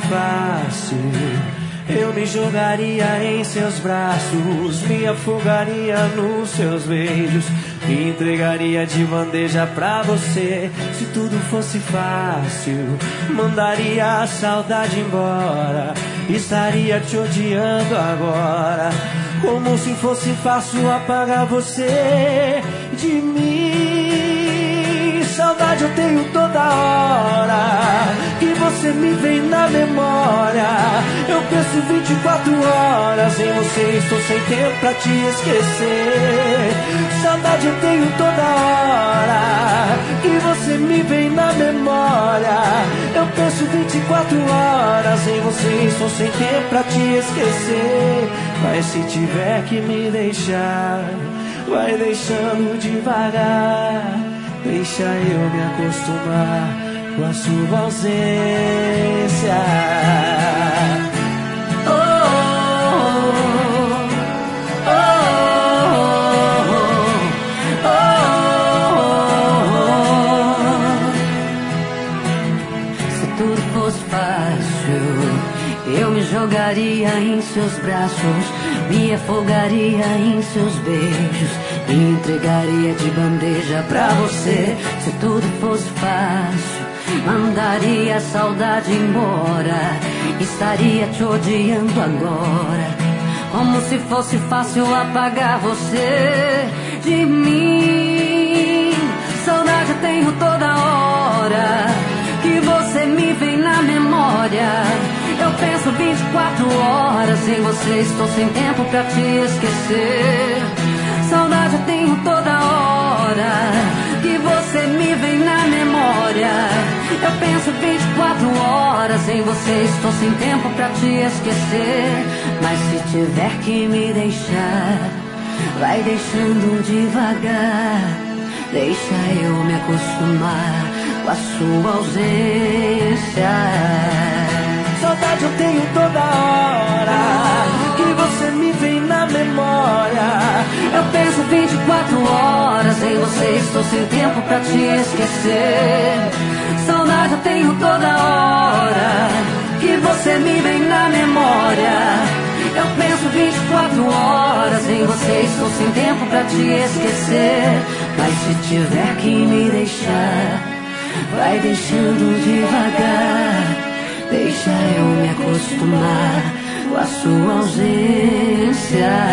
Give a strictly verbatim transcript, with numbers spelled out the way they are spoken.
fácil, eu me jogaria em seus braços, me afogaria nos seus beijos, me entregaria de bandeja pra você. Se tudo fosse fácil, mandaria a saudade embora, estaria te odiando agora, como se fosse fácil apagar você de mim. Saudade eu tenho toda hora, que você me vem na memória. Eu penso vinte e quatro horas em você, estou sem tempo pra te esquecer. Saudade eu tenho toda hora, que você me vem na memória. Eu penso vinte e quatro horas em você, estou sem tempo pra te esquecer. Mas se tiver que me deixar, vai deixando devagar, deixa eu me acostumar com a sua ausência. Oh, oh, oh, oh, oh. Se tudo fosse fácil, eu me jogaria em seus braços, me afogaria em seus beijos, me entregaria de bandeja pra você. Se tudo fosse fácil, mandaria a saudade embora, estaria te odiando agora, como se fosse fácil apagar você de mim. Saudade eu tenho toda hora, que você me vem na memória. Eu penso vinte e quatro horas em você, estou sem tempo pra te esquecer. Saudade eu tenho toda hora, que você me vem na memória. Eu penso vinte e quatro horas em você, estou sem tempo pra te esquecer. Mas se tiver que me deixar, vai deixando devagar, deixa eu me acostumar com a sua ausência. Saudade eu tenho toda hora, que você me vem na memória. Eu penso vinte e quatro horas em você, estou sem tempo pra te esquecer. Saudade eu tenho toda hora, que você me vem na memória. Eu penso vinte e quatro horas em você, estou sem tempo pra te esquecer. Mas se tiver que me deixar, vai deixando devagar, deixa eu me acostumar com a sua ausência.